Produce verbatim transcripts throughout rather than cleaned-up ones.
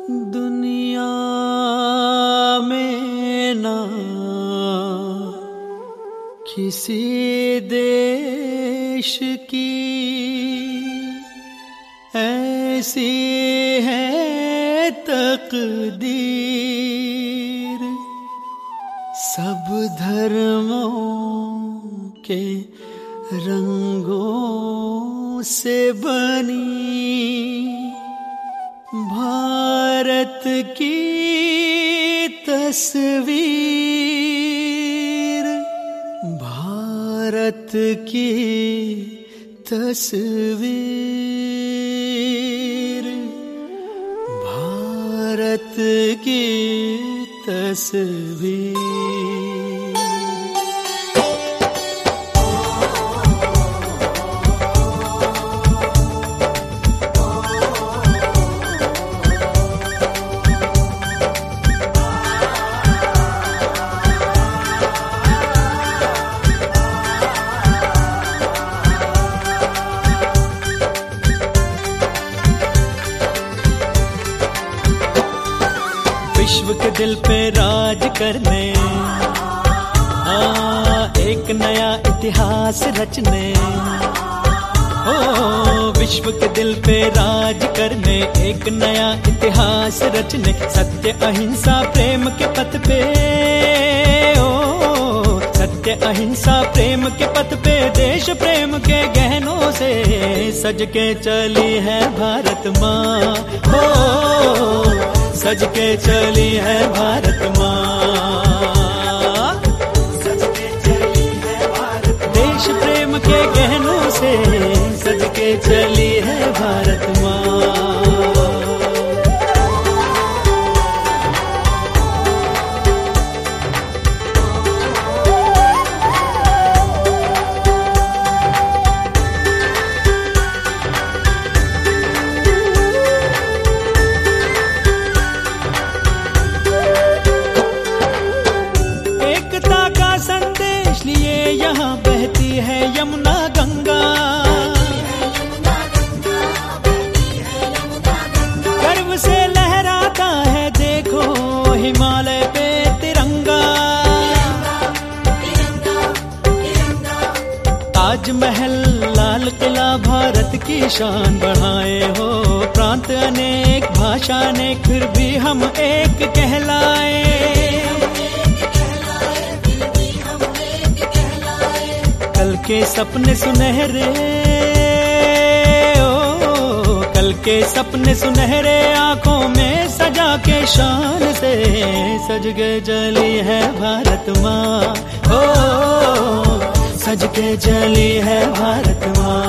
दुनिया में ना किसी देश की ऐसी है तकदीर, सब धर्मों के रंगों से बनी भारत की तस्वीर, भारत की तस्वीर, भारत की तस्वीर। विश्व के दिल पे राज करने, आ, एक नया इतिहास रचने, ओ विश्व के दिल पे राज करने, एक नया इतिहास रचने, सत्य अहिंसा प्रेम के पथ पे, ओ सत्य अहिंसा प्रेम के पथ पे, देश प्रेम के गहनों से सज के चली है भारत माँ, ओ सज के चली है भारत माँ, सज के चली है भारत माँ, देश प्रेम के गहनों से सज के चली है भारत माँ। यहाँ बहती है यमुना गंगा, गर्व से लहराता है देखो हिमालय पे तिरंगा, ताजमहल लाल किला भारत की शान बढ़ाए हो, प्रांत अनेक भाषा अनेक फिर भी हम एक कहलाए, कल के सपने सुनहरे, ओ कल के सपने सुनहरे आंखों में सजा के शान से सज के चली है भारत माँ, ओ सज के चली है भारत माँ,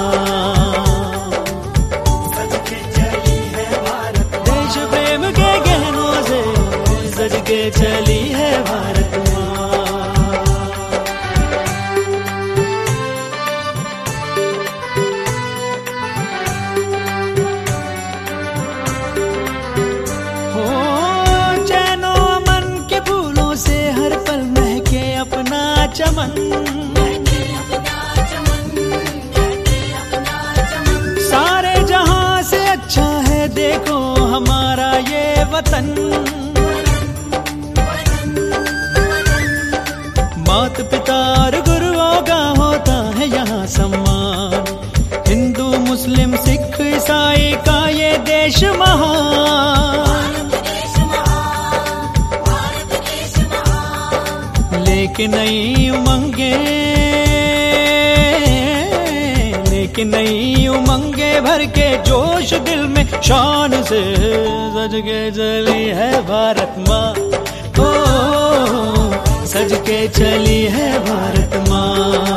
सज के चली है भारत माँ, देश प्रेम के गहनों से सज के चली है भारत माँ। चमन सारे जहां से अच्छा है देखो हमारा ये वतन, मात पिता और गुरुओं का होता है यहाँ सम्मान, हिंदू मुस्लिम सिख ईसाई का ये देश महान, लेकिन नई उमंगे, लेकिन नई उमंगे भर के जोश दिल में शान से सज के चली है भारत माँ, ओ सज के चली है भारत माँ,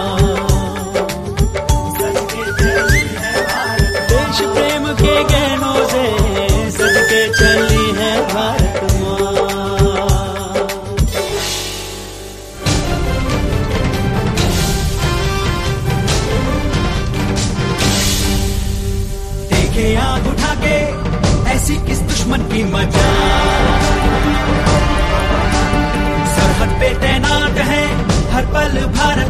सज के चली है भारत, देश प्रेम के गहनों से सज के चली है भारत माँ। आग उठा के ऐसी किस दुश्मन की मजाल, सरहद पे तैनात है हर पल भारत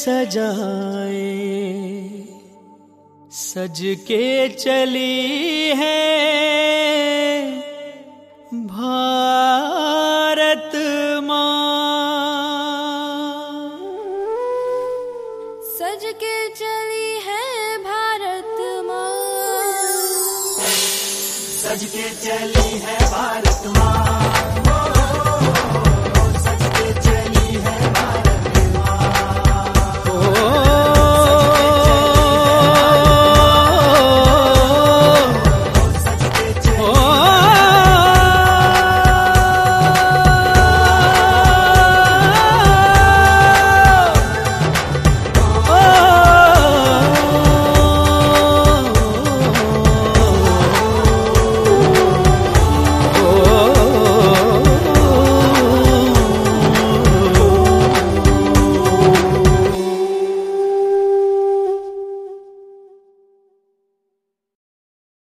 सजाए, सज के चली है भारत माँ। सज के चली है भारत माँ, सज के चली है भारत माँ।